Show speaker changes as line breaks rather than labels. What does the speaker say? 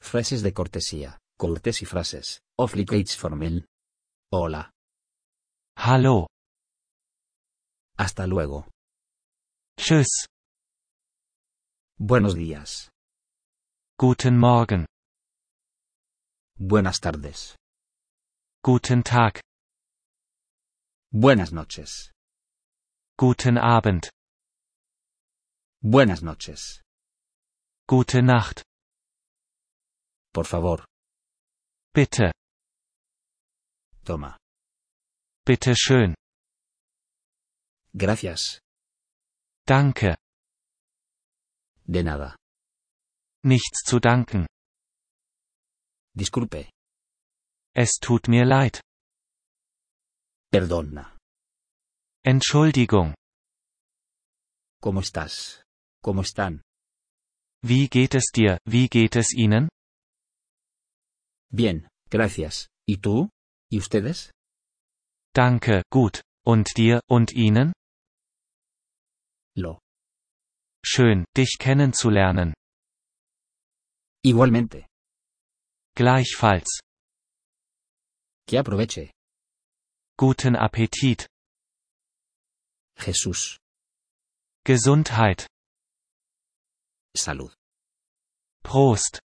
Frases de cortesía, courtesy frases, Höflichkeitsformeln. Hola.
Hallo.
Hasta luego.
Tschüss.
Buenos días.
Guten Morgen.
Buenas tardes.
Guten Tag.
Buenas noches.
Guten Abend.
Buenas noches.
Gute Nacht.
Por favor.
Bitte.
Toma.
Bitte schön.
Gracias.
Danke.
De nada.
Nichts zu danken.
Disculpe.
Es tut mir leid.
Perdona.
Entschuldigung.
¿Cómo estás? ¿Cómo están?
Wie geht es dir, wie geht es Ihnen?
Bien, gracias. ¿Y tú? ¿Y ustedes?
Danke, gut. Und dir, und Ihnen?
Lo.
Schön, dich kennenzulernen.
Igualmente.
Gleichfalls.
Que aproveche.
Guten Appetit.
Jesús.
Gesundheit.
Salud.
Prost.